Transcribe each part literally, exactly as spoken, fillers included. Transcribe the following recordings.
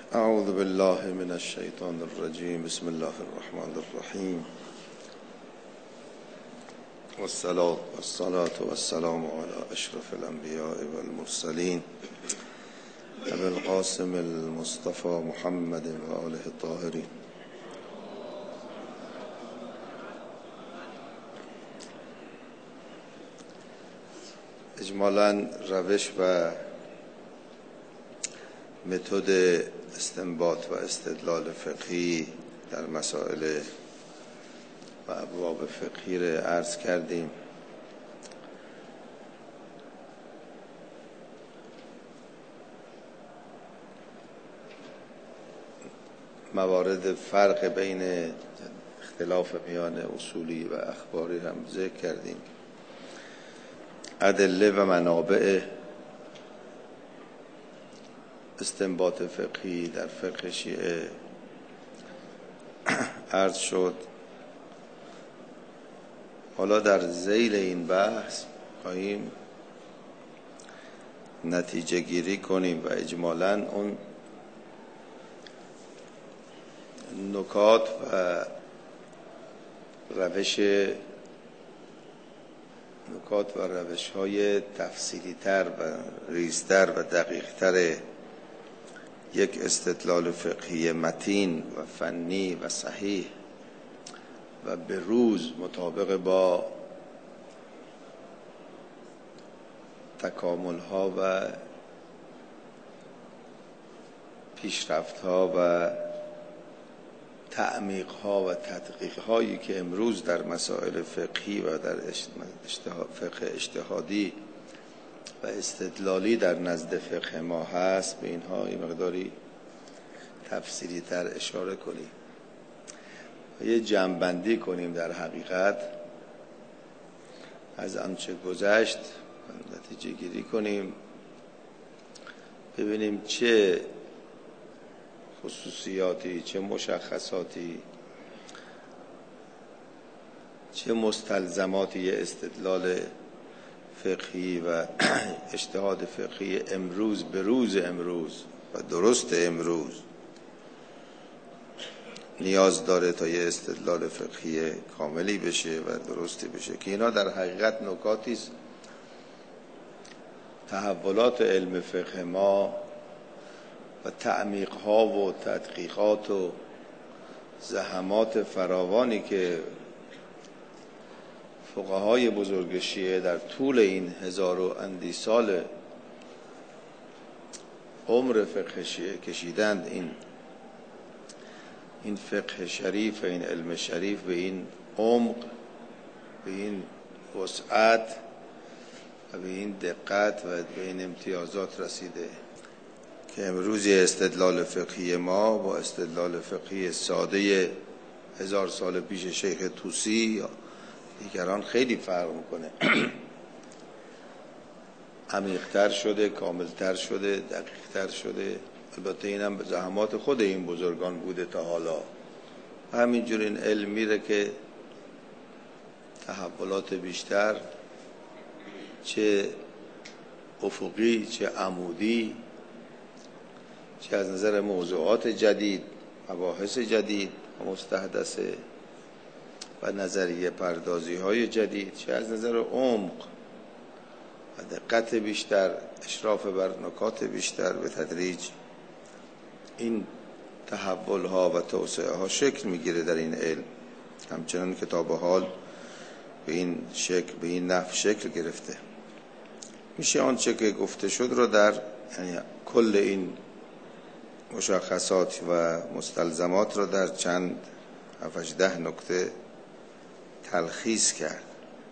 اعوذ بالله من الشیطان الرجیم. بسم الله الرحمن الرحیم. والصلاة والصلاة والسلام على اشرف الانبیاء والمرسلین ابی القاسم المصطفى محمد و آله الطاهرین. اجمالاً روش و متد استنباط و استدلال فقهی در مسائل و ابواب فقهی را عرض کردیم. موارد فرق بین اختلاف میان اصولی و اخباری هم ذکر کردیم. ادله و منابع استنباط فقهی در فقه شیعه عرض شد. حالا در ذیل این بحث خواهیم نتیجه گیری کنیم و اجمالاً اون نکات و روش نکات و روش های تفصیلی تر و ریزتر و دقیق تر یک استدلال فقهی متین و فنی و صحیح و به روز مطابق با تکامل ها و پیشرفت ها و تعمیق ها و تدقیق هایی که امروز در مسائل فقهی و در فقه اجتهادی و استدلالی در نزد فقه ما هست، به اینها این مقداری تفصیلی تر اشاره کنیم و یه جمع‌بندی کنیم در حقیقت از آنچه گذشت و نتیجه گیری کنیم، ببینیم چه خصوصیاتی، چه مشخصاتی، چه مستلزماتی استدلال فقهی و اجتهاد فقهی امروز به روز امروز و درست امروز نیاز داره تا یه استدلال فقهی کاملی بشه و درستی بشه، که اینا در حقیقت نکاتی است تحولات علم فقه ما و تعمیق‌ها و تدقیقات و زحمات فراوانی که فقهای بزرگ شیعه در طول این هزار و اندی سال عمر فقه شیعه کشیدند، این این فقه شریف، این علم شریف به این عمق، به این وسعت و به این دقت و به این امتیازات رسیده که امروز استدلال فقهی ما با استدلال فقهی ساده هزار سال پیش شیخ طوسی یا دیگران خیلی فرق میکنه. عمیق‌تر شده، کاملتر شده، دقیق‌تر شده. البته اینم به زحمات خود این بزرگان بوده تا حالا. همینجور این علم میره که تحولات بیشتر، چه افقی چه عمودی، چه از نظر موضوعات جدید، مباحث جدید و مستحدثه و نظریه پردازی های جدید، چه از نظر عمق و دقت بیشتر، اشراف بر نکات بیشتر، به تدریج این تحول ها و توسعه ها شکل میگیره در این علم. همچنان که تا به حال به این شکل، به این نحو شکل گرفته. میشه آنچه که گفته شد رو در یعنی کل این مشخصات و مستلزمات رو در چند هفت ده نکته تلخیص کرد.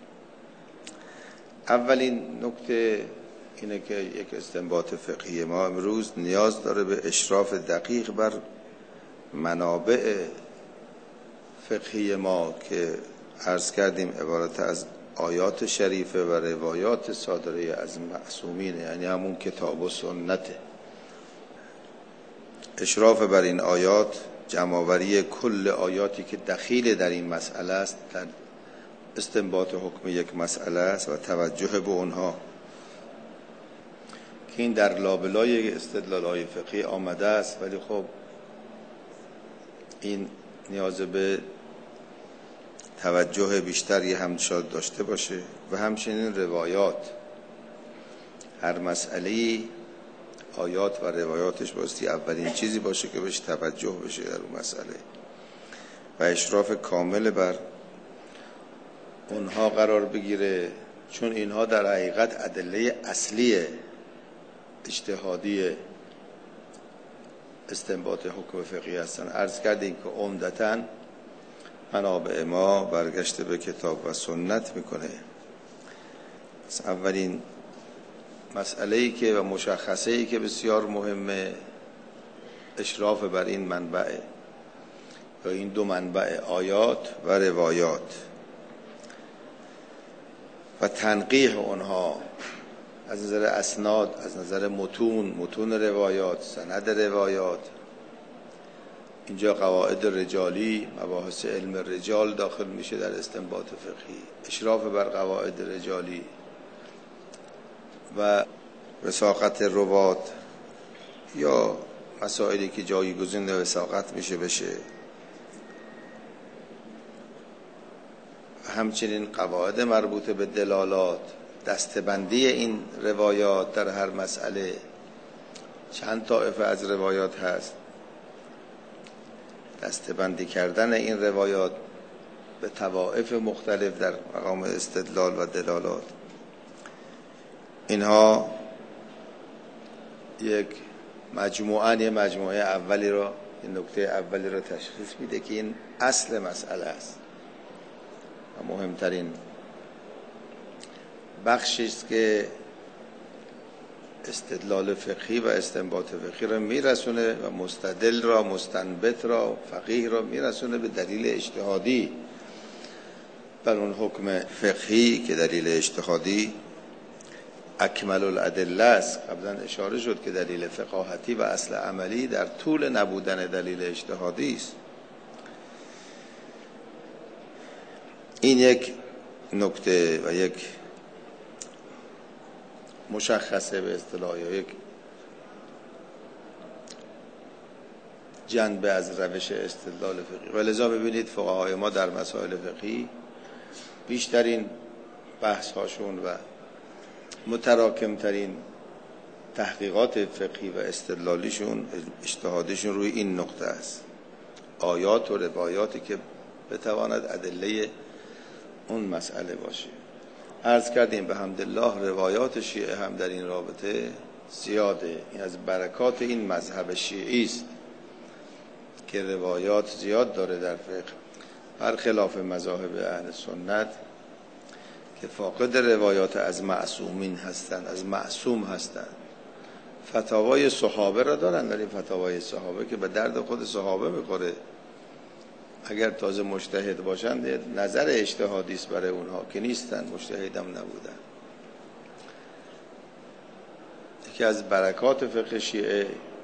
اولین نکته اینه که یک استنباط فقهی ما امروز نیاز داره به اشراف دقیق بر منابع فقهی ما که عرض کردیم عبارت از آیات شریفه و روایات صادره از معصومین، یعنی همون کتاب و سنته. اشراف بر این آیات، جمع‌آوری کل آیاتی که دخیل در این مسئله است، در استنباط حکم یک مسئله است و توجه به اونها که این در لابلای استدلال‌های فقهی آمده است، ولی خب این نیاز به توجه بیشتری هم شاید داشته باشه. و همچنین روایات، هر مسئله‌ای آیات و روایاتش باستی اولین چیزی باشه که بهش توجه بشه در اون مسئله و اشراف کامل بر اونها قرار بگیره، چون اینها در حقیقت ادله اصلی اجتهادی استنباط حکم فقهی هستن. عرض کردیم که عمدتاً منابع ما برگشته به کتاب و سنت میکنه. اولین مسئله‌ای که و مشخصه‌ای که بسیار مهمه اشراف بر این منبع یا این دو منبع آیات و روایات و تنقیح اونها از نظر اسناد، از نظر متون، متون روایات، سند روایات. اینجا قواعد رجالی، مباحث علم رجال داخل میشه در استنباط فقهی، اشراف بر قواعد رجالی و وثاقت روات یا مسائلی که جایگزین وثاقت میشه بشه. همچنین قواعد مربوط به دلالات، دستبندی این روایات در هر مسئله، چند طایفه از روایات هست، دستبندی کردن این روایات به طوائف مختلف در مقام استدلال و دلالات. اینها یک مجموعه یه مجموعه اولی را، این نکته اولی را تشخیص میده که این اصل مسئله است و مهمترین بخشی است که استدلال فقهی و استنباط فقهی را میرسونه و مستدل را، مستنبط را، فقیه را میرسونه به دلیل اجتهادی بر اون حکم فقهی که دلیل اجتهادی اکمل الادله است. قبلا اشاره شد که دلیل فقاهتی و اصل عملی در طول نبودن دلیل اجتهادی است. این یک نکته و یک مشخصه به اصطلاح یا یک جنبه از روش استدلال فقهی. و لذا ببینید فقهای ما در مسائل فقهی بیشترین بحث هاشون و متراکمترین تحقیقات فقهی و استدلالیشون، اجتهادیشون روی این نقطه است: آیات و روایاتی که بتواند ادله اون مسئله باشه. عرض کردیم به حمدالله روایات شیعه هم در این رابطه زیاده. این از برکات این مذهب شیعی است که روایات زیاد داره در فقه، برخلاف مذاهب اهل سنت که فاقد روایات از معصومین هستند، از معصوم هستند. فتاوای صحابه را دارن، ولی فتاوای صحابه که به درد خود صحابه میخوره. اگر تازه مجتهد باشند نظر اجتهادی است برای اونها که نیستن، مجتهد هم نبودن. یکی از برکات فقه شیعه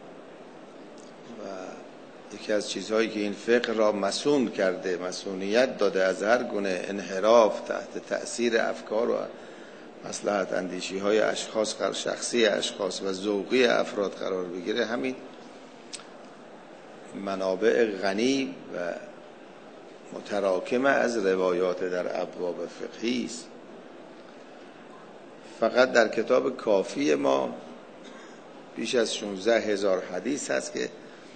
و یکی از چیزهایی که این فقه را مسون کرده، مسونیت داده از هر گونه انحراف تحت تأثیر افکار و مصلحت اندیشی های اشخاص، شخصی اشخاص و ذوقی افراد قرار بگیره، همین منابع غنی و متراکمه از روایات در ابواب فقهی است. فقط در کتاب کافی ما بیش از شانزده هزار حدیث هست که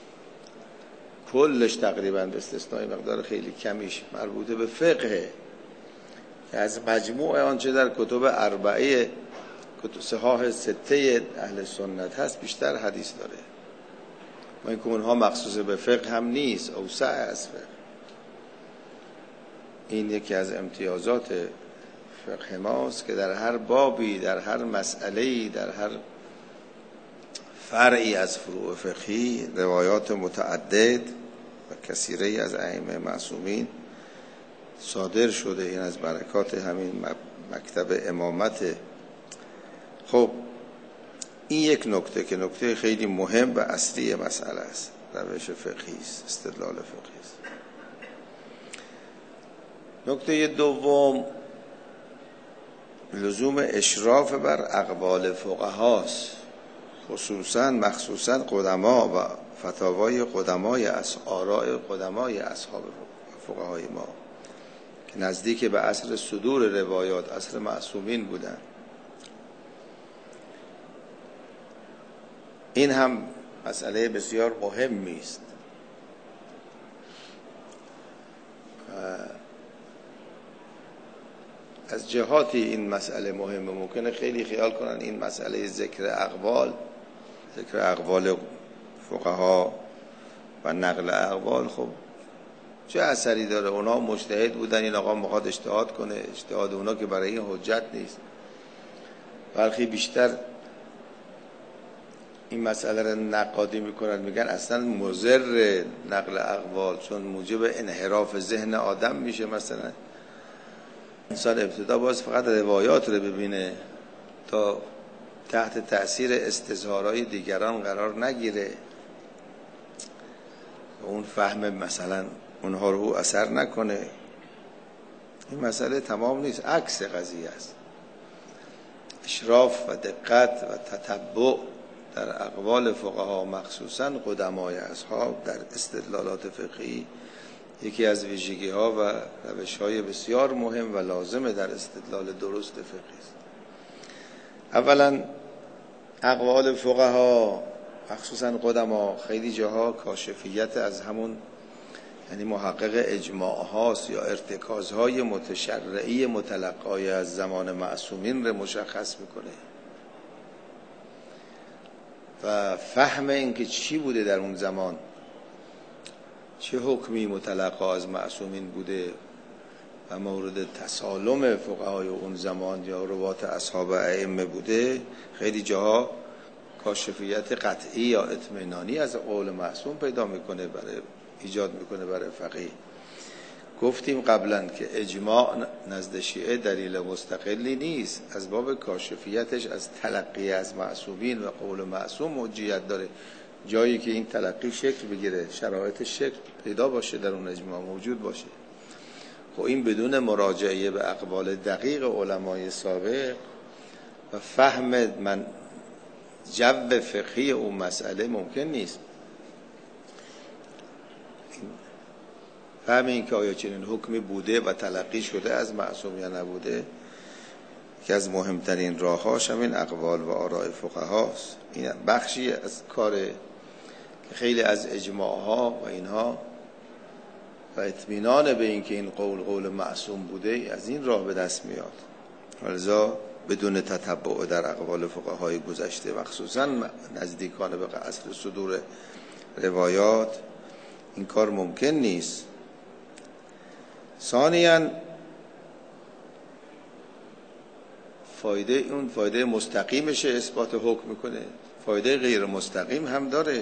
کلش تقریبا به استثنای مقدار خیلی کمیش مربوط به فقه، که از مجموع آنچه در کتب اربعه، کتب صحاح سته اهل سنت هست، بیشتر حدیث داره. و اینکه اونها مخصوص به فقه هم نیست، اوسع از فقه. این یکی از امتیازات فقه ماست که در هر بابی، در هر مسئله‌ای، در هر فرعی از فروع فقهی روایات متعدد و کثیره از ائمه معصومین صادر شده. این از برکات همین مکتب امامت. خب این یک نکته که نکته خیلی مهم و اصلی مسئله است، روش فقهی است، استدلال فقهی است. نکته دوم لزوم اشراف بر اقوال فقهاست. خصوصا مخصوصا قدما و فتاوای قدمای از آراء قدمای اصحاب فقهای ما که نزدیک به عصر صدور روایات، عصر معصومین بودن. این هم مسئله بسیار مهمی است. از جهاتی این مسئله مهمه. ممکنه خیلی خیال کنن این مسئله ذکر اقوال ذکر اقوال فقها و نقل اقوال خب چه اثری داره؟ اونا مجتهد بودن، این آقا میخواد اجتهاد کنه، اجتهاد اونا که برای این حجت نیست. بلکه بیشتر این مسئله رو نقادی میکنن، میگن اصلا مضر نقل اقوال، چون موجب انحراف ذهن آدم میشه. مثلا انسان ابتدا باز فقط روایات رو ببینه تا تحت تأثیر استظهارهای دیگران قرار نگیره، اون فهم مثلا اونها رو اثر نکنه. این مسئله تمام نیست، عکس قضیه است. اشراف و دقت و تتبع در اقوال فقها مخصوصا قدمای اصحاب در استدلالات فقهی یکی از ویژگی ها و روش های بسیار مهم و لازمه در استدلال درست فقهی است. اولا اقوال فقها مخصوصا قدما خیلی جاها کاشفیت از همون یعنی محقق اجماع هاست یا ارتکاز های متشرعی متلقای از زمان معصومین رو مشخص میکنه و فهم این که چی بوده در اون زمان، چه حکمی متلقا از معصومین بوده و مورد تسالم فقهای اون زمان یا روات اصحاب ائمه بوده، خیلی جاها کاشفیت قطعی یا اطمینانی از قول معصوم پیدا میکنه، برای ایجاد میکنه برای فقیه. گفتیم قبلا که اجماع نزد شیعه دلیل مستقلی نیست، از باب کاشفیتش از تلقی از معصومین و قول معصوم حجیت داره. جایی که این تلقی شکل بگیره، شرایط شکل پیدا باشه، در اون اجماع موجود باشه، خب این بدون مراجعه به اقوال دقیق علمای سابق و فهم من جو فقهی اون مسئله ممکن نیست. فهم این که آیا چنین حکمی بوده و تلقی شده از معصوم یا نبوده، که از مهمترین راه‌هاش همین اقوال و آراء فقهاست. این بخشی از کار که خیلی از اجماعها و اینها و اطمینان به این که این قول قول معصوم بوده از این راه به دست میاد. ولذا بدون تتبع در اقوال فقهای گذشته مخصوصا نزدیکان به عصر صدور روایات این کار ممکن نیست. ثانیاً فایده اون فایده مستقیمشه اثبات حکم میکنه، فایده غیر مستقیم هم داره.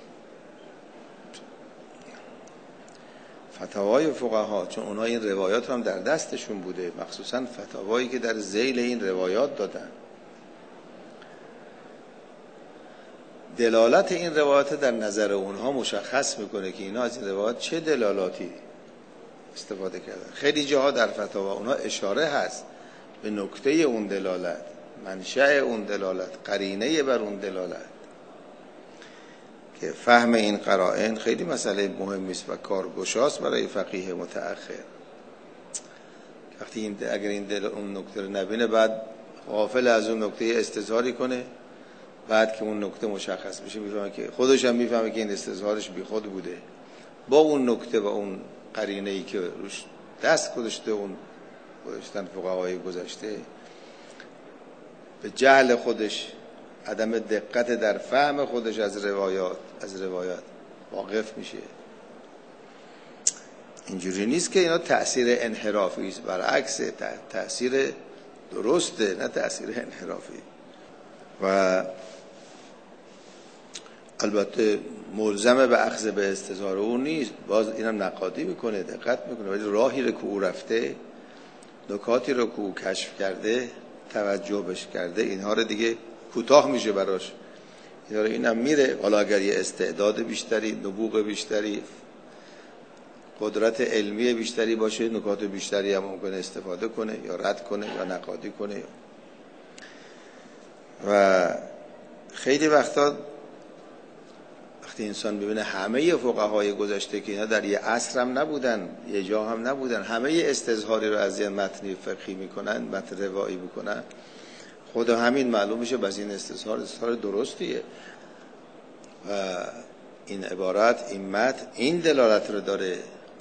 فتاوای فقها، چون اونها این روایات هم در دستشون بوده، مخصوصا فتاوایی که در ذیل این روایات دادن، دلالت این روایات در نظر اونها مشخص میکنه که اینا از این روایات چه دلالاتی استفاده کردن. خیلی جاها در فتاوا اونها اشاره هست به نکته اون دلالت، منشأ اون دلالت، قرینه بر اون دلالت، که فهم این قرائن خیلی مسئله مهمی است و کارگشاست برای فقیه متأخر. وقتی این اگر این دل اون نکته رو نبینه، بعد غافل از اون نکته استظهاری کنه، بعد که اون نکته مشخص بشه میفهمه که خودش هم میفهمه که این استظهارش بی خود بوده، با اون نکته و اون قرینه‌ای که روش دست گذاشته اون گذاشتن فقهای گذشته، به جهل خودش، عدم دقت در فهم خودش از روایات از روایات واقف میشه. اینجوری نیست که اینا تأثیر انحرافی است، برعکس تأثیر درسته، نه تأثیر انحرافی. و البته ملزمه به اخذ به استظهار اون نیست، باز اینم نقادی میکنه، دقت میکنه، ولی راهی رو که او رفته، نکاتی رو که او کشف کرده، توجه بش کرده، اینها رو دیگه کوتاه میشه براش، اینا رو اینم میره. حالا اگر یه استعداد بیشتری، نبوغ بیشتری، قدرت علمی بیشتری باشه، نکات بیشتری هم ممکنه استفاده کنه، یا رد کنه، یا نقادی کنه. و خیلی وقتا وقتی انسان ببینه همه فقهای گذشته که اینا در یه عصر هم نبودن، یه جا هم نبودن، همه استظهاری رو از یه متن فقهی میکنن، متن روایی میکنن، خود همین معلوم میشه بس این استظهار استظهار درستیه و این عبارت، این متن این دلالت رو داره.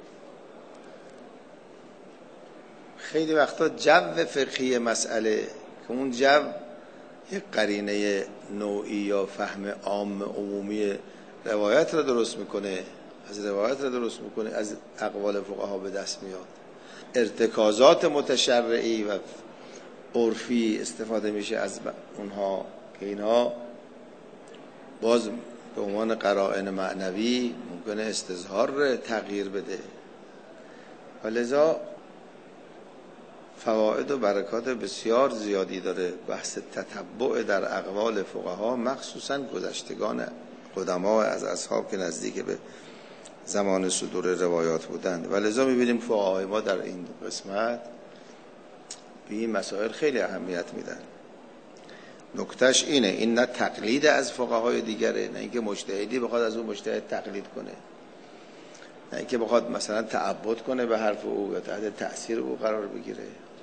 خیلی وقتا جو فقهی مسئله که اون جو یک قرینه نوعی یا فهم عام عمومی روایت رو درست میکنه، از روایت رو درست میکنه، از اقوال فقها به دست میاد. ارتکازات متشرعی و عرفی استفاده میشه از اونها که اینها باز به عنوان قرائن معنوی ممکنه استظهار رو تغییر بده و لذا فواید و برکات بسیار زیادی داره بحث تتبع در اقوال فقها، مخصوصا گذشتگان قدما از اصحاب که نزدیک به زمان صدور روایات بودند و لذا میبینیم فقهای ما در این قسمت به این مسائل خیلی اهمیت میدن. نکتهش اینه، این نه تقلید از فقهای دیگره، نه اینکه مجتهدی بخواد از اون مجتهد تقلید کنه، نه اینکه بخواد مثلا تعبد کنه به حرف او یا تحت تأثیر او قرار بگیره.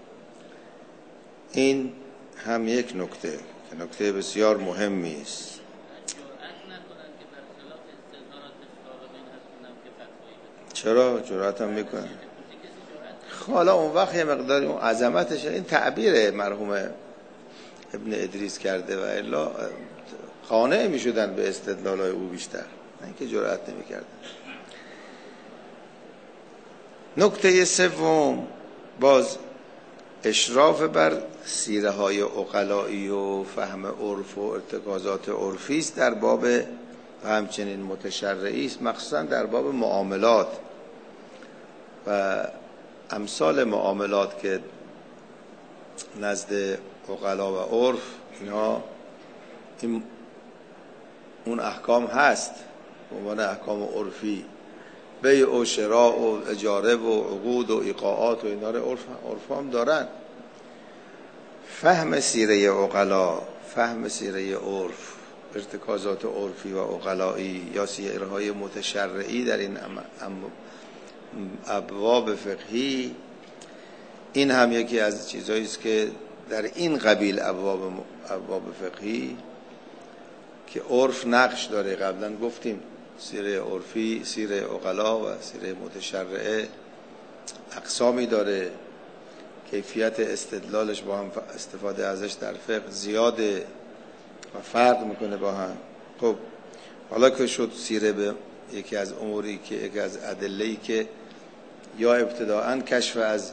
این هم یک نکته که نکته بسیار مهمی است. چرا جرأت هم میکنه؟ حالا اون وقت یه مقداری اون عظمتش، این تعبیر مرحوم ابن ادریس کرده و الا قانع میشدن به استدلالای او بیشتر، نه اینکه جرأت نمیکردن. نکته سوم باز اشراف بر سیره های عقلایی و فهم عرف و ارتکازات عرفی است در باب و همچنین متشرعی است، مخصوصا در باب معاملات و امثال معاملات که نزد عقلا و عرف اینها این اون احکام هست به عنوان احکام عرفی، بیع و شراء و اجاره و عقود و ایقاعات و اینا رو عرف عرف هم دارن. فهم سیره عقلا، فهم سیره عرف، ارتکازات عرفی و عقلایی یا سیره های متشرعی در این ابواب فقهی، این هم یکی از چیزایی است که در این قبیل ابواب ابواب فقهی که عرف نقش داره. قبلا گفتیم سیره عرفی، سیره عقلا و سیره متشرعه اقسامی داره، کیفیت استدلالش با هم، استفاده ازش در فقه زیاده و فرق میکنه با هم. خب حالا که شد سیره به یکی از اموری که یکی از ادله‌ای که یا ابتداءً کشف از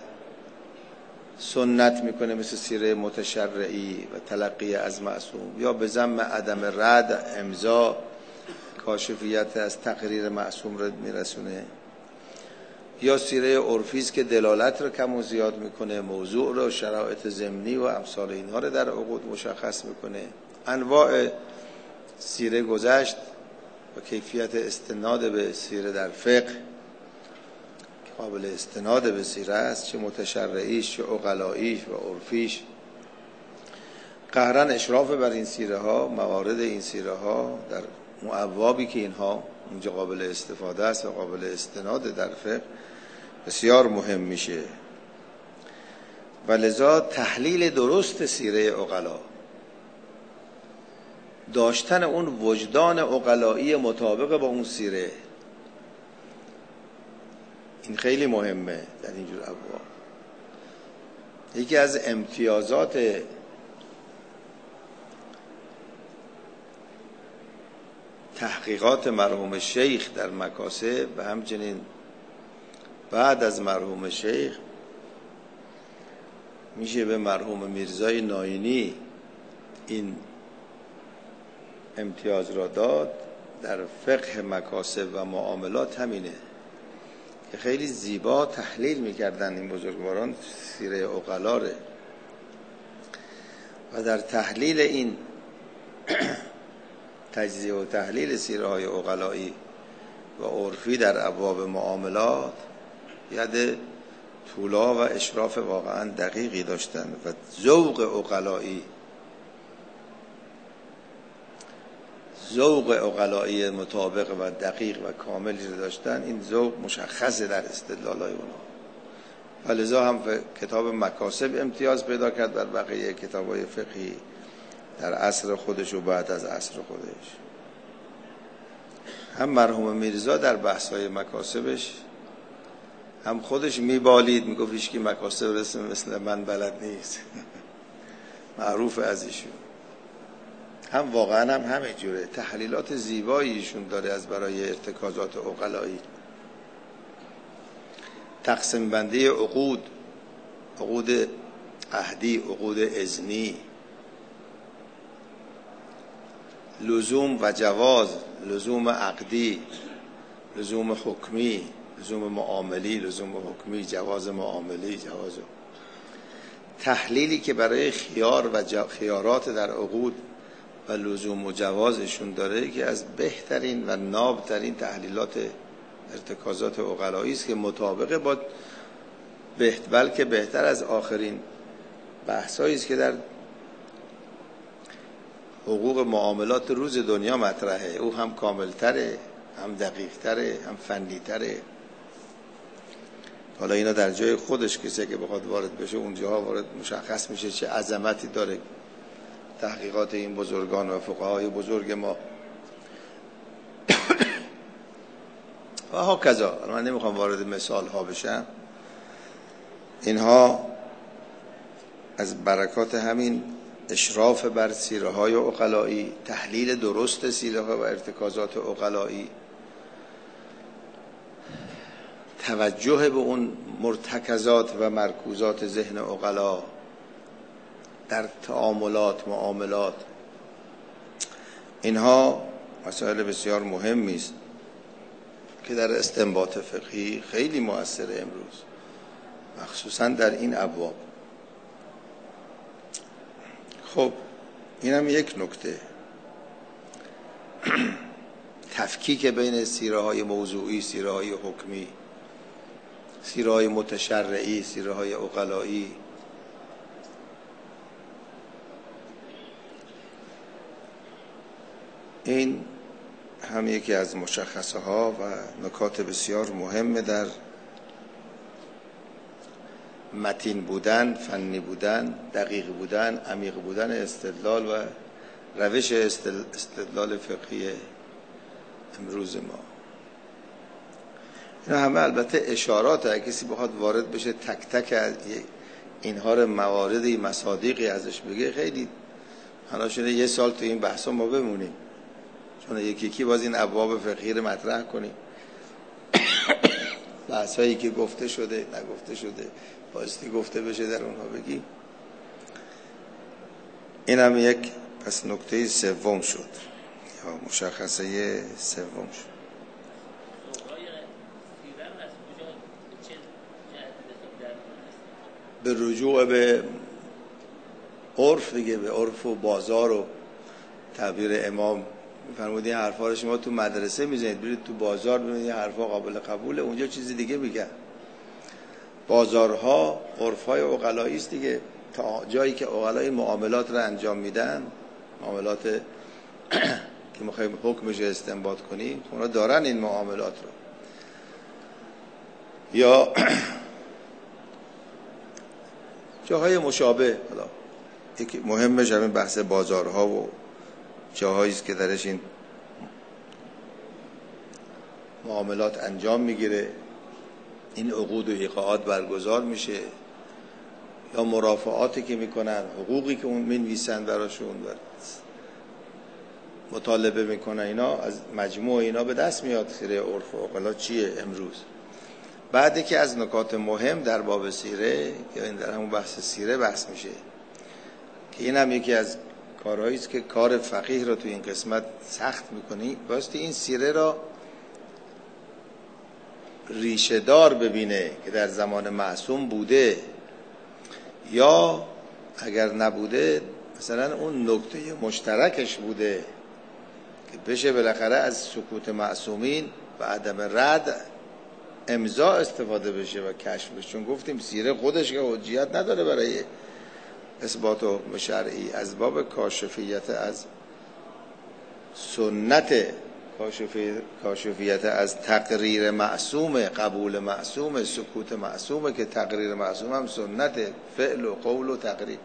سنت میکنه مثل سیره متشرعی و تلقی از معصوم، یا به ذم عدم رد امضا کاشفیت از تقریر معصوم رو میرسونه، یا سیره عرفی است که دلالت رو کم و زیاد میکنه، موضوع رو، شرایط ضمنی و امثال اینها رو در عقود مشخص میکنه. انواع سیره گذشت و کیفیت استناد به سیره در فقه قابل استناد به سیره است، چه متشرعیش چه عقلاییش و عرفیش. قهرن اشراف بر این سیره ها، موارد این سیره ها در اون ابوابی که اینها اونجا قابل استفاده است و قابل استناد در فقه بسیار مهم میشه و لذا تحلیل درست سیره عقلا، داشتن اون وجدان عقلایی مطابق با اون سیره، این خیلی مهمه در اینجور ابواب. یکی از امتیازات تحقیقات مرحوم شیخ در مکاسب و همچنین بعد از مرحوم شیخ میشه به مرحوم میرزای ناینی این امتیاز را داد در فقه مکاسب و معاملات. همینه که خیلی زیبا تحلیل میکردن این بزرگواران سیره عقلا ره و در تحلیل این تجزیه و تحلیل سیره های عقلایی و عرفی در ابواب معاملات ید طولا و اشراف واقعا دقیقی داشتن و ذوق عقلایی. ذوق عقلایی مطابق و دقیق و کاملی رو داشتن، این ذوق مشخصه در استدلال‌های اونها و لذا هم کتاب مکاسب امتیاز پیدا کرد بر بقیه کتاب‌های فقهی در عصر خودش و بعد از عصر خودش. هم مرحوم میرزا در بحث‌های مکاسبش هم خودش میبالید، میگفت هیچ کی مکاسب رسم مثل من بلد نیست معروف از ایشون. هم واقعا هم همه جوره تحلیلات زیبایی ایشون داره از برای ارتکازات عقلایی. تقسیم بندی عقود، عقود عهدی، عقود اذنی، لزوم و جواز، لزوم عقدی، لزوم حکمی، لزوم معاملی، لزوم حکمی، جواز معاملی، جواز تحلیلی که برای خیار و ج... خیارات در عقود و لزوم و جوازشون داره که از بهترین و نابترین تحلیلات ارتکازات عقلایی است که مطابق با بهت بلکه بهتر از آخرین بحثایی است که در حقوق معاملات روز دنیا مطرحه. او هم کاملتره، هم دقیقتره، هم فنیتره. حالا اینا در جای خودش کسی که بخواد وارد بشه اونجاها وارد مشخص میشه چه عظمتی داره تحقیقات این بزرگان و فقهای بزرگ ما و ها کذا. من نمیخوام وارد مثال ها بشم. اینها از برکات همین اشراف بر سیره های عقلایی، تحلیل درست سیره ها و ارتکازات عقلایی، توجه به اون مرتکزات و مرکوزات ذهن عقلا در تعاملات، معاملات، اینها مسائل بسیار مهمی است که در استنباط فقهی خیلی مؤثره امروز، مخصوصا در این ابواب. خب اینم یک نکته. تفکیک بین سیره های موضوعی، سیره های حکمی، سیره های متشرعی، سیره های عقلایی. این هم یکی از مشخصه ها و نکات بسیار مهمه در متین بودن، فنی بودن، دقیق بودن، عمیق بودن استدلال و روش استدلال فقهی امروز ما. اینا همه البته اشارات. اگه کسی بخواد وارد بشه تک تک از اینها رو مواردی مصادیقی ازش بگه خیلی حالا شده یه سال تو این بحثا ما بمونیم، چون یکی یکی باز این ابواب فقهی رو مطرح کنیم. بحثایی که گفته شده نگفته شده بایستی گفته بشه در اونها بگیم. این هم یک پس نکته سوم شد یا مشخصه سوم شد. به رجوع به عرف دیگه، به عرف و بازار و تعبیر امام میفرمود این حرفا رو شما تو مدرسه میزنید، برید تو بازار ببینید این حرفا قابل قبوله، اونجا چیزی دیگه میگن. بازارها عرفای عقلایی است دیگه، تا جایی که عقلای معاملات رو انجام میدن، معاملات که میخوایم حکمش استنباط کنیم، اونا دارن این معاملات رو. یا جاهای مشابه، حالا یکی مهمش همین بحث بازارها و جاهایی است که درش این معاملات انجام میگیره، این عقود و ایقاعات برگزار میشه، یا مرافعاتی که میکنن، حقوقی که اون مینویسن براشون و مطالبه میکنن، اینا از مجموع اینا به دست میاد سیره عرف و عقلا چیه امروز. بعدی که از نکات مهم در باب سیره یا این در همون بحث سیره بحث میشه که این هم یکی از کارهایی است که کار فقیه رو تو این قسمت سخت میکنی، بایستی این سیره را ریشه دار ببینه که در زمان معصوم بوده، یا اگر نبوده مثلا اون نکته مشترکش بوده که بشه بالاخره از سکوت معصومین و عدم رد امضا استفاده بشه و کشف بشه. چون گفتیم سیره خودش که حجیت نداره برای اثبات حکم شرعی، از باب کاشفیت از سنت کاشفیت از تقریر معصوم، قبول معصوم، سکوت معصومه، که تقریر معصوم هم سنت فعل و قول و تقریر.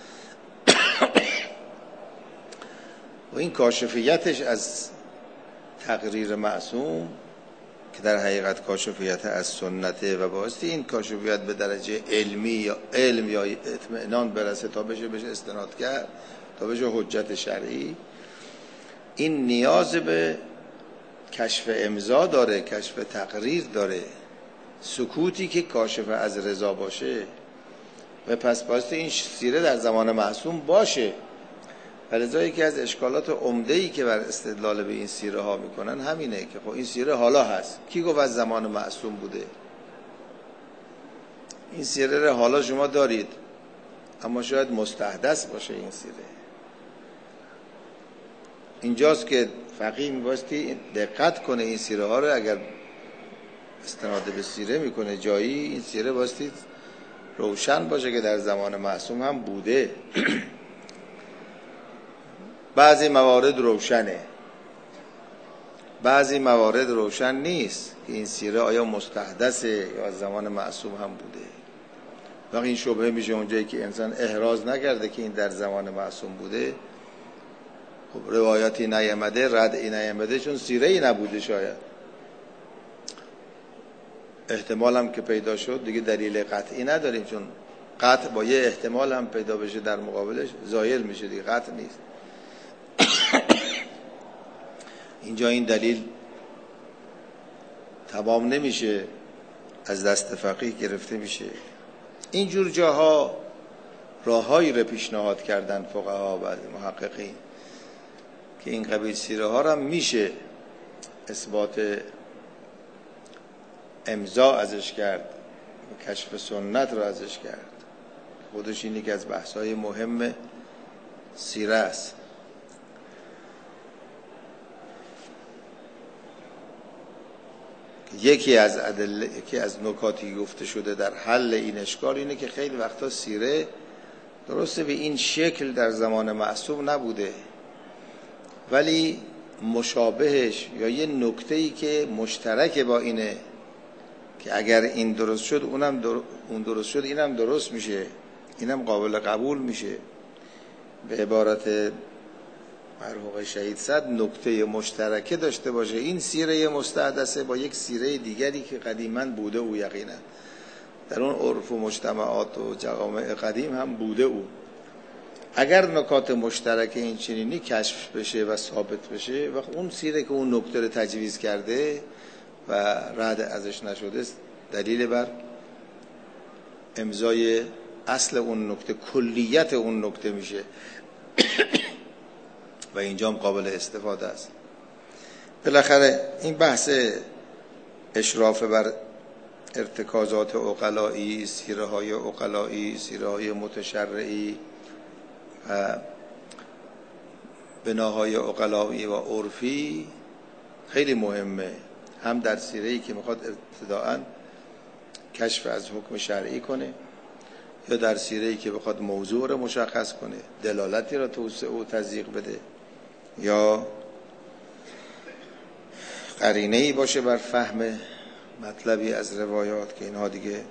و این کاشفیتش از تقریر معصوم که در حقیقت کاشفیت از سنته و باستی این کاشفیت به درجه علمی یا علم یا اطمینان برسه تا بشه بشه استناد کرد، تا بشه حجت شرعی، این نیاز به کشف امضا داره، کشف تقریر داره، سکوتی که کاشف از رضا باشه. و پس باستی این سیره در زمان معصوم باشه. ولذا یکی از اشکالات عمده‌ای که بر استدلال به این سیره ها میکنن همینه که خب این سیره حالا هست. کی گفت از زمان معصوم بوده؟ این سیره رو حالا شما دارید، اما شاید مستحدث باشه این سیره. اینجاست که فقیه میباستی دقت کنه این سیره ها رو، اگر استناد به سیره میکنه جایی، این سیره باستی روشن باشه که در زمان معصوم هم بوده. بعضی موارد روشنه، بعضی موارد روشن نیست که این سیره آیا مستحدثه یا از زمان معصوم هم بوده. وقتی این شبهه میشه اونجایی که انسان احراز نکرده که این در زمان معصوم بوده، خب روایاتی نیامده، ردعی نیامده، چون سیره ای نبوده. شاید احتمال هم که پیدا شد دیگه دلیل قطعی نداریم، چون قطع با یه احتمال هم پیدا بشه در مقابلش زایل میشه دیگه، قطع نیست. اینجا این دلیل تمام نمیشه، از دست فقیه گرفته میشه. اینجور جاها راههایی رو پیشنهاد کردن فقها و محققین که این قبیل سیره ها را میشه اثبات امضا ازش کرد و کشف سنت را ازش کرد. خودش اینی که از بحث‌های مهم سیره است. یکی از ادله، یکی از نکاتی گفته شده در حل این اشکال اینه که خیلی وقتا سیره درسته به این شکل در زمان معصوم نبوده، ولی مشابهش یا یه نکته‌ای که مشترک با اینه که اگر این درست شد اونم در... اون درست شد اینم درست میشه، اینم قابل قبول میشه. به عبارت مرحوم شهید صد، نکته مشترکه داشته باشه این سیره مستحدثه با یک سیره دیگری که قدیما بوده او، یقینا در اون عرف و مجتمعات و جوامع قدیم هم بوده او. اگر نکات مشترک این چنینی کشف بشه و ثابت بشه و اون سیره که اون نکته رو تجویز کرده و رد ازش نشده دلیل بر امضای اصل اون نکته، کلیت اون نکته میشه و اینجا هم قابل استفاده است. بالاخره این بحث اشراف بر ارتکازات عقلایی، سیره های عقلایی، سیره های متشرعی و بناهای عقلایی و عرفی خیلی مهمه، هم در سیره‌ای که میخواد ابتداءً کشف از حکم شرعی کنه، یا در سیره‌ای که بخواد موضوع رو مشخص کنه، دلالتی رو توسعه و تضییق بده، یا قرینه‌ای باشه بر فهم مطلبی از روایات، که اینها دیگه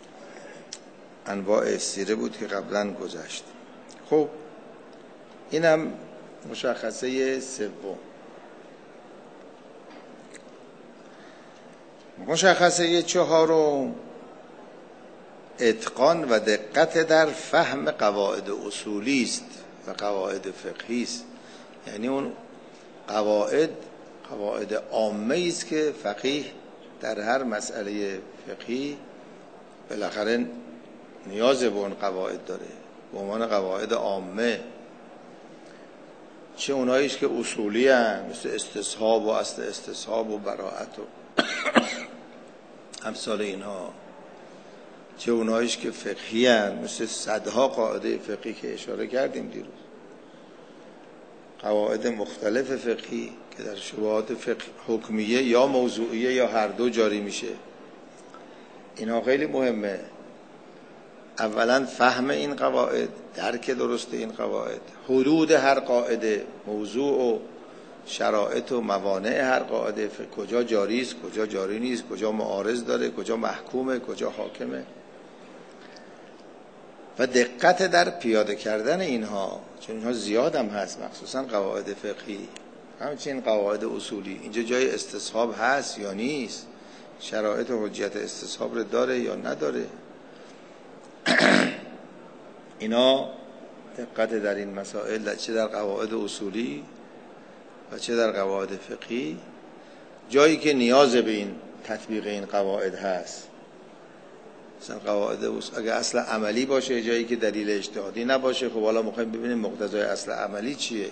انواع سیره بود که قبلا گذشت. خب اینم مشخصه سوم. مشخصه چهارم اتقان و دقت در فهم قواعد اصولی است و قواعد فقهی است. یعنی اون قواعد قواعد عامه است که فقیه در هر مسئله فقهی بالاخره نیاز به اون قواعد داره به عنوان قواعد عامه، چه اوناییش که اصولی هستند مثل استصحاب و اصل استصحاب و براءت و امثال اینها، چه اوناییش که فقهی هستند مثل صدها قاعده فقهی که اشاره کردیم دیروز، قواعد مختلف فقهی که در شبهات فقه حکمیه یا موضوعیه یا هر دو جاری میشه. اینها خیلی مهمه. اولا فهم این قواعد، درک درست این قواعد، حدود هر قاعده، موضوع و شرایط و موانع هر قاعده فقهی، کجا جاری است، کجا جاری نیست، کجا معارض داره، کجا محکومه، کجا حاکمه، و دقت در پیاده کردن اینها، چون اینها زیاد هم هست، مخصوصا قواعد فقهی، همچنین قواعد اصولی. اینجا جای استصحاب هست یا نیست، شرایط و حجت استصحاب رو داره یا نداره. اینا دقت در این مسائل، چه در قواعد اصولی و چه در قواعد فقهی، جایی که نیاز به این تطبیق این قواعد هست. مثلا قواعد اصول اگه اصل عملی باشه، جایی که دلیل اجتهادی نباشه، خب حالا می‌خوایم ببینیم مقتضای اصل عملی چیه.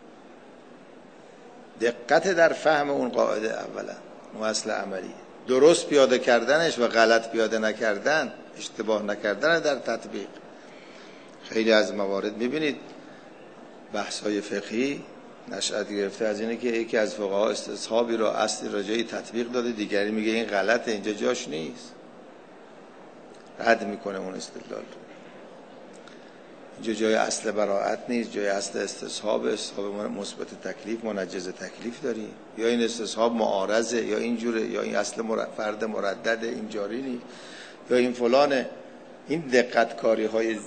دقت در فهم اون قاعده اولا، اون اصل عملی، درست پیاده کردنش و غلط پیاده نکردن، اشتباه نکردن در تطبیق. خیلی از موارد می‌بینید بحث‌های فقهی نشأت گرفته از اینه که یکی از فقها استصحابی را اصلی را جایی تطبیق داده، دیگری میگه این غلطه، اینجا جاش نیست، رد میکنه اون استدلال. اینجا جای اصل براءت نیست، جای اصل استصحاب، استصحاب مثبت تکلیف، منجز تکلیف داریم، یا این استصحاب معارضه، یا اینجوره، یا این اصل فرد مردده، این جاری نیست، یا این فلانه. این دقت کاری های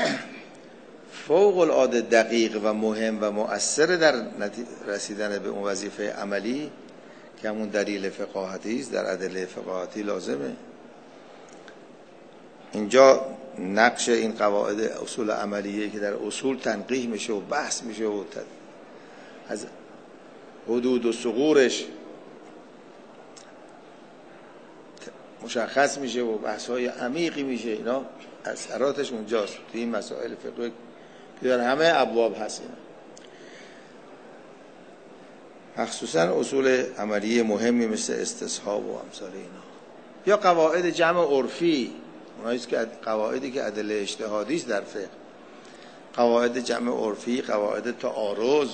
فوق العاده دقیق و مهم و مؤثر در رسیدن به اون وظیفه عملی که همون دلیل فقاهتی است، در ادله فقاهتی لازمه. اینجا نقش این قواعد اصول عملیه که در اصول تنقیح میشه و بحث میشه و از حدود و ثغورش مشخص میشه و بحث‌های عمیقی میشه. اینا اثراتش اونجاست توی این مسائل فقهی که در همه ابواب هست. اینا مخصوصا اصول عملیه مهمی مثل استصحاب و امثال اینا، یا قواعد جمع عرفی، اوناییست که قواعدی که ادله اجتهادی است در فقه، قواعد جمع عرفی، قواعد تعارض،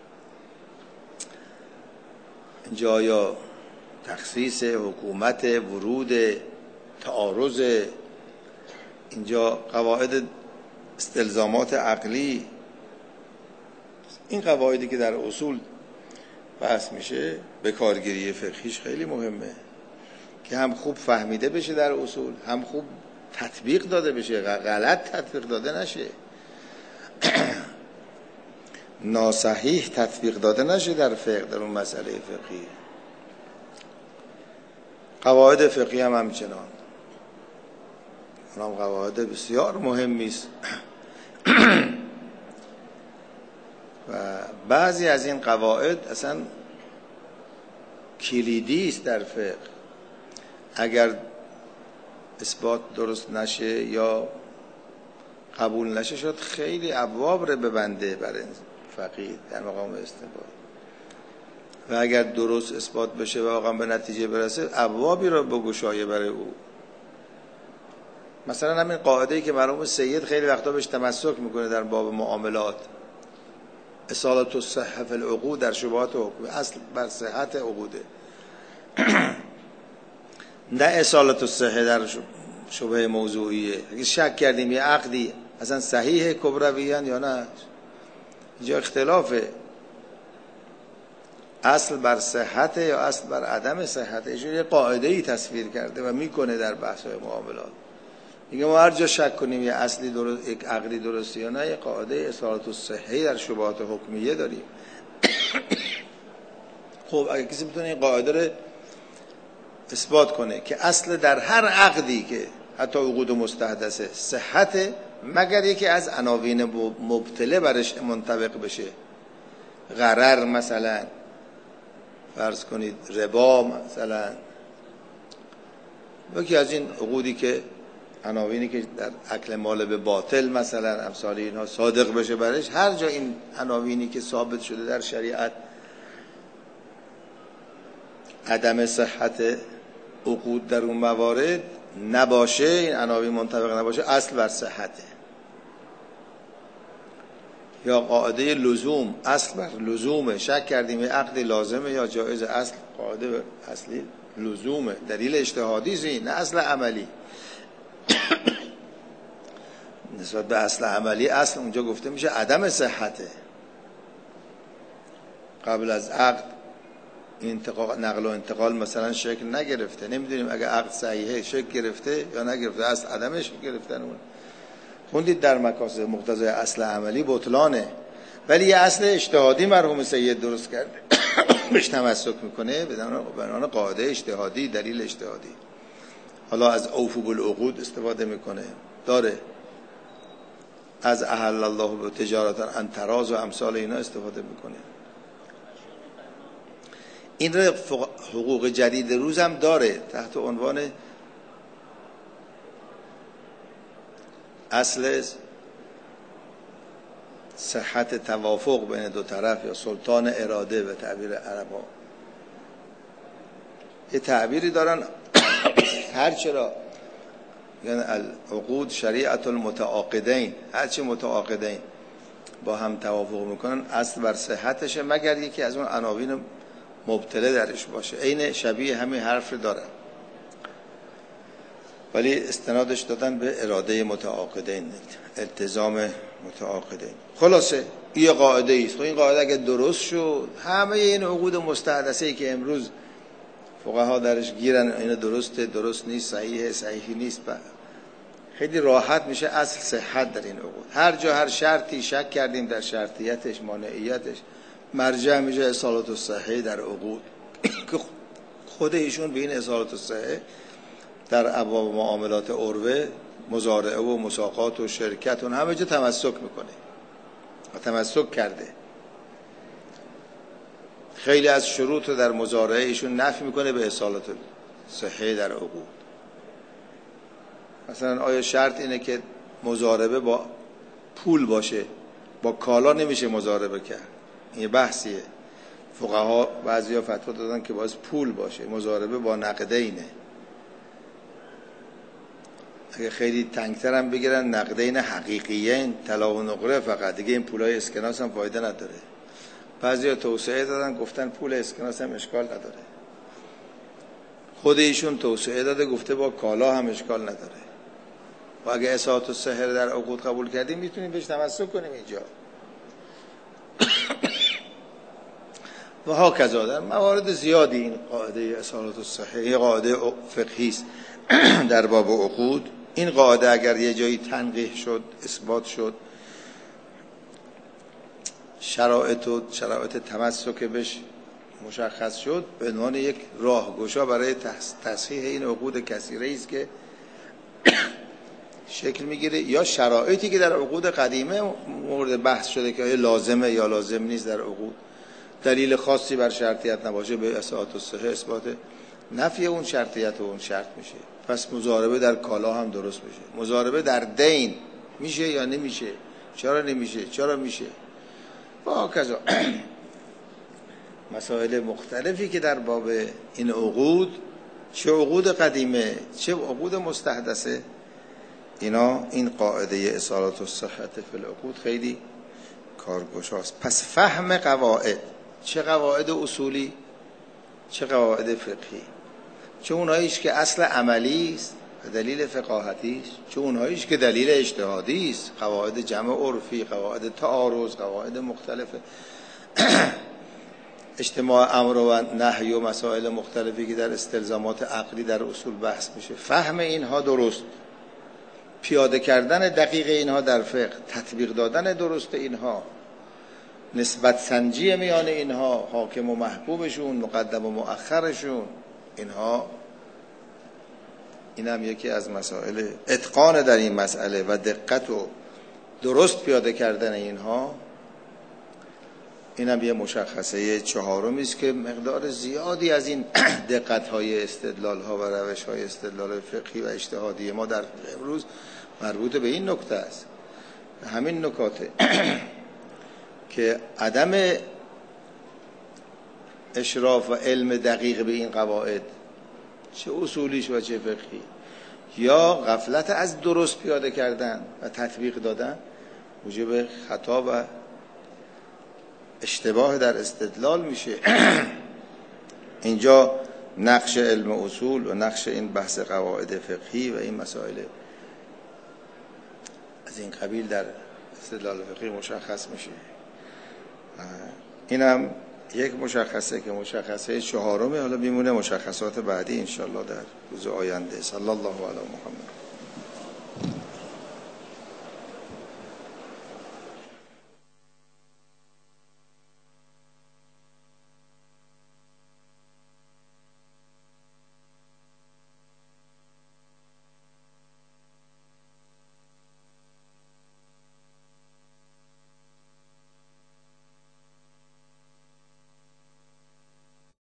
اینجا یا تخصیص حکومت، ورود، تعارض، اینجا قواعد استلزامات عقلی. این قواعدی که در اصول بحث میشه به کارگیری فقهیش خیلی مهمه که هم خوب فهمیده بشه در اصول، هم خوب تطبیق داده بشه، غلط تطبیق داده نشه، ناصحیح تطبیق داده نشه در فقه، در اون مسئله فقهی. قواعد فقهی هم همچنان، اونم قواعد بسیار مهمی است و بعضی از این قواعد اصلا کلیدی است در فقه. اگر اثبات درست نشه یا قبول نشه، شد خیلی ابواب رو ببنده برای فقیه در مقام استنباط، و اگر درست اثبات بشه و واقعا به نتیجه برسه، ابوابی رو بگشایه برای او. مثلا همین قاعده‌ای که مرحوم سید خیلی وقتا بهش تمسک میکنه در باب معاملات، اصالت الصحة فی العقود، در شبهات حکم، اصل بر صحت عقوده، نه اصالت الصحة در شبهه موضوعیه. اگه شک کردیم یه عقدی اصلا صحیح کبرویان یا نه، اینجا اختلافه، اصل بر صحت یا اصل بر عدم صحت. یه قاعده‌ای تصویر کرده و میکنه در بحث‌های معاملات. میگه ما هر جا شک کنیم یه اصلی درست، یک عقدی درسته یا نه، یه قاعده اصالت الصحة در شبهات حکمیه داریم. خب اگه کسی بتونه این قاعده رو اثبات کنه که اصل در هر عقدی که حتی عقود مستحدثه صحت، مگر یکی از عناوین مبتله برش منطبق بشه، غرر مثلا، فرض کنید ربا مثلا، یکی از این عقودی که عناوینی که در اکل مال به باطل مثلا امثال اینها صادق بشه برش، هر جا این عناوینی که ثابت شده در شریعت عدم صحت عقود در اون موارد نباشه، این عناوین منطبق نباشه، اصل بر صحته. یا قاعده لزوم، اصل بر لزومه، شک کردیم یه عقد لازمه یا جایز، اصل قاعده اصلی لزومه، دلیل اجتهادی زین، نه اصل عملی. نسبت به اصل عملی، اصل اونجا گفته میشه عدم صحته. قبل از عقد انتقال نقل و انتقال مثلا شکل نگرفته، نمیدونیم اگه عقد صحیحه شکل گرفته یا نگرفته، از عدمش گرفتن اون. خوندید در مکاسب مقتضای اصل عملی بطلانه، ولی یه اصل اجتهادی مرحوم سید درست کرده بهش تمسک میکنه به عنوان قاعده اجتهادی، دلیل اجتهادی. حالا از اوفوا بالعقود استفاده میکنه، داره از احل الله به تجارت ان تراض و امثال اینا استفاده میکنه. این رو حقوق جدید روز هم داره تحت عنوان اصل صحت توافق بین دو طرف یا سلطان اراده به تعبیر عربا. یه تعبیری دارن هر چرا یعنی العقود شریعت المتعاقدین، هرچی متعاقدین با هم توافق میکنن اصل بر صحتشه، مگر یکی از اون عناوین مبتله درش باشه. عین شبیه همین حرف داره، ولی استنادش دادن به اراده متعاقدین، التزام متعاقدین. خلاصه این قاعده است. این قاعده اگه درست شد، همه این عقود مستحدثه ای که امروز فقها درش گیرن این درسته درست نیست، صحیحه صحیحی نیست، خیلی راحت میشه اصل صحت در این عقود. هر جا هر شرطی شک کردیم در شرطیتش مانعیتش، مرجع میشه اصالت الصحه در عقود که خود ایشون به این اصالت الصحه در ابواب معاملات عروه، مزارعه و مساقات و شرکت و همه جا تمسک میکنه و تمسک کرده. خیلی از شروط رو در مزارعه ایشون نفی میکنه به اصالت الصحه در عقود. مثلا آیا شرط اینه که مضاربه با پول باشه؟ با کالا نمیشه مضاربه کرد. این بحثیه. فقها بعضیا فتوا دادن که باید پول باشه، مضاربه با نقدینه. اگه خیلی تنگتر هم بگیرن نقدین حقیقیین، طلا و نقره فقط، دیگه این پولای اسکناس هم فایده نداره. بعضیا توسعه دادن گفتن پول اسکناس هم اشکال نداره. خود ایشون توسعه داده گفته با کالا هم اشکال نداره. و اگه اصالت الصحه در عقود قبول کردیم میتونیم بهش تمسک کنیم اینجا. و ها کذا در موارد زیادی این قاعده اصالت الصحه یه قاعده فقهی است در باب عقود. این قاعده اگر یه جایی تنقیح شد، اثبات شد، شرایط و شرایط تمسک بهش مشخص شد، به عنوان یک راهگشا برای تصحیح این عقود کثیره است که شکل میگیره، یا شرایطی که در عقود قدیمه مورد بحث شده که لازمه یا لازم نیست در عقود، دلیل خاصی بر شرطیت نباشه، به اصالت الصحه اثبات نفی اون شرطیت و اون شرط میشه. پس مضاربه در کالا هم درست میشه. مضاربه در دین میشه یا نمیشه؟ چرا نمیشه؟ چرا میشه؟ با کذا مسائل مختلفی که در باب این عقود، چه عقود قدیمه چه عقود مستحدثه، اینا این قاعده اصالت الصحه فی العقود خیلی کارگشاست. پس فهم قواعد، چه قواعد اصولی چه قواعد فقهی، چه اونهاییش که اصل عملی است و دلیل فقاهتی است، چه اونهاییش که دلیل اجتهادی است، قواعد جمع عرفی، قواعد تعارض، قواعد مختلفه اجتماع امر و نهی و مسائل مختلفی که در استلزامات عقلی در اصول بحث میشه. فهم اینها درست، پیاده کردن دقیق اینها در فقه، تطبیق دادن درست اینها، نسبت سنجی میان اینها، حاکم و محبوبشون، مقدم و مؤخرشون، اینها این هم یکی از مسائل اتقان در این مسئله و دقت و درست پیاده کردن اینها. این هم یه مشخصه چهارمی است که مقدار زیادی از این دقت‌های استدلال‌ها و روش‌های استدلال فقهی و اجتهادی ما در امروز مربوط به این نکته است، همین نکاته که عدم اشراف و علم دقیق به این قواعد، چه اصولیش و چه فقهی، یا غفلت از درست پیاده کردن و تطبیق دادن، موجب خطا و اشتباه در استدلال میشه. اینجا نقش علم اصول و نقش این بحث قواعد فقهی و این مسائل از این قبیل در استدلال فقهی مشخص میشه. اینم یک مشخصه که مشخصه چهارمه، حالا میمونه مشخصات بعدی انشالله در روز آینده. صلی الله علی محمد.